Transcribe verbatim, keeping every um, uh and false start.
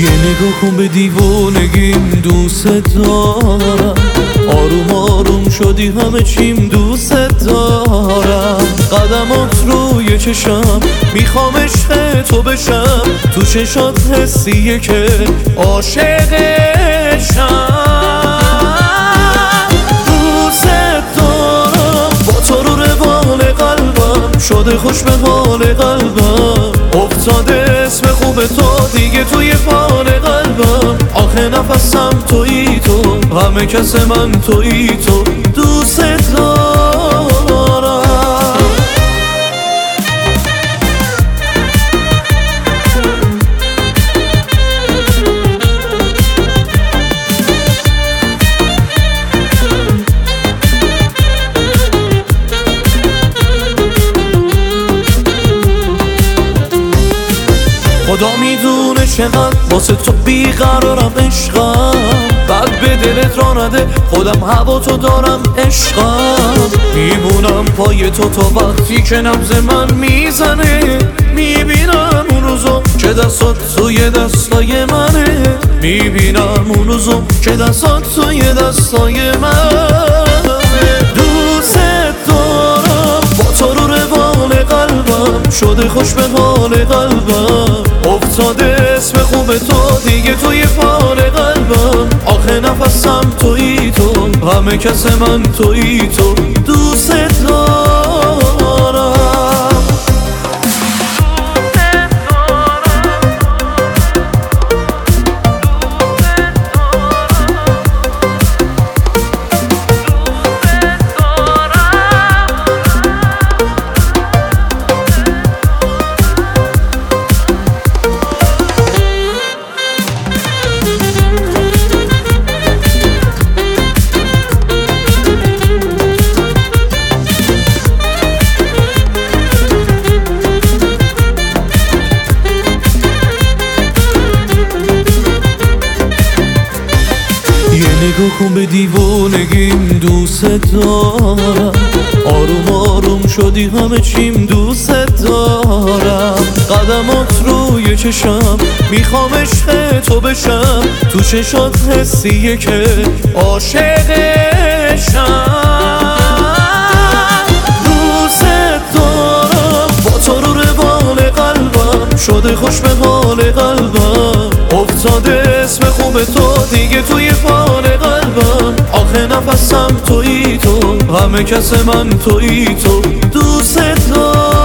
یه نگاه کن به دیوونگیم، دوست دارم. آروم آروم شدی همه چیم، دوست دارم. قدمات روی چشم، میخوام عشق تو بشم. تو چشات حسیه که عاشقشم. دوست دارم، با تو رو روال قلبم شده خوش به حال قلبم. افتاده اسم خوب تو دیگه توی فال قلبم. آخه نفسم تویی تو، همه کس من تویی تو. دوست دارم. خدا میدونه چقدر واسه تو بیقرارم عشقم. بعد به دلت را نده، خودم هوا تو دارم عشقم. میمونم پای تو تا وقتی که نبض من میزنه. میبینم اون روزو که دستات توی دستای منه. میبینم اون روزو که دستات توی دستای منه. دوست دارم، با تو رو روال قلبم شده خوش به حال قلبم. افتاده اسم خوب تو دیگه توی فال قلبم. آخه نفسم تویی تو، همه کس من تویی تو. دوست دارم. یه نگاه کن به دیوونگیم، دوست دارم. آروم آروم شدی همه چیم، دوست دارم. قدمات روی چشم، میخوام عشق تو بشم. تو چشات حسیه که عاشقشم. دوست دارم، با تو رو روال قلبم شده خوش به حال قلبم. افتاده اسم خوب تو دیگه توی فال قلبم. آخه نفسم تویی تو، همه کس من تویی تو. دوست دارم.